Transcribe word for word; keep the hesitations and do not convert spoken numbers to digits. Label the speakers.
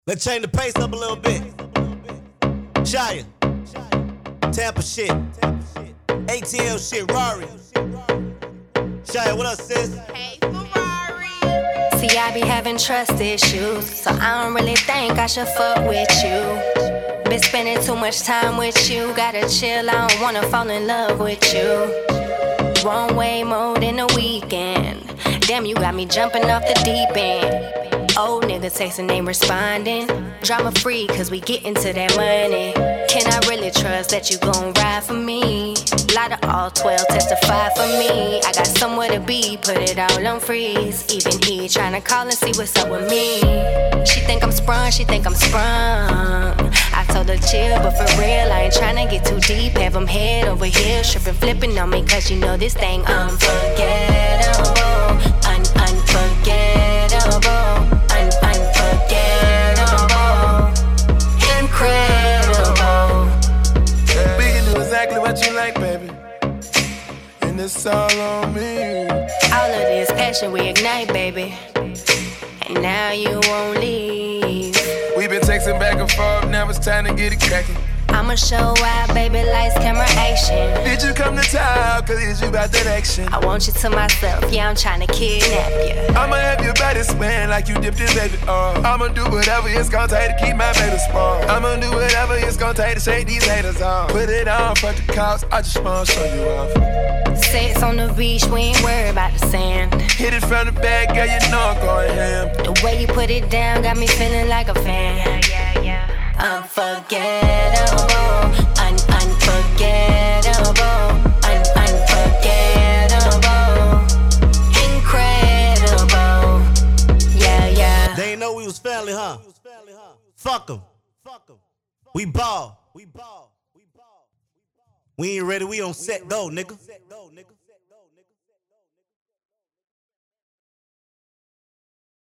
Speaker 1: Let's change the pace up a little bit. Shia, Tampa shit, A T L shit, Rari. Shia, what up, sis?
Speaker 2: Hey, Ferrari.
Speaker 3: See, I be having trust issues, so I don't really think I should fuck with you. Been spending too much time with you, gotta chill, I don't wanna fall in love with you. Wrong way mode in the weekend. Damn, you got me jumping off the deep end. Old niggas texting, ain't responding. Drama free, cause we gettin' to that money. Can I really trust that you gon' ride for me? Lot of all twelve testify for me. I got somewhere to be, put it all on freeze. Even he tryna call and see what's up with me. She think I'm sprung, she think I'm sprung. I told her chill, but for real, I ain't tryna get too deep. Have him head over here, trippin', flippin' on me, cause you know this thing unforgettable. Un unforgettable. Un unforgettable. Incredible.
Speaker 4: We can do exactly what you like, baby. And it's all on me.
Speaker 3: All of this passion we ignite, baby. And now you won't leave.
Speaker 4: We've been texting back and forth, now it's time to get it cracking.
Speaker 3: I'ma show why, baby, lights, camera, action.
Speaker 4: Did you come to town, cause you about that action?
Speaker 3: I want you to myself, yeah, I'm tryna kidnap you.
Speaker 4: I'ma have your body spin like you dipped in baby oil. I'ma do whatever it's gonna take to keep my baby spoiled. I'ma do whatever it's gonna take to shake these haters off. Put it on for the cops, I just wanna show you off.
Speaker 3: Sex on the beach, we ain't worried about the sand.
Speaker 4: Hit it from the back, girl, you know I'm going ham.
Speaker 3: The way you put it down got me feeling like a fan. Yeah, yeah, yeah. Unforgettable, un unforgettable, un unforgettable, incredible. Yeah, yeah.
Speaker 1: They ain't know we was family, huh? Fuck them. We ball. We ain't ready, we on set though, nigga.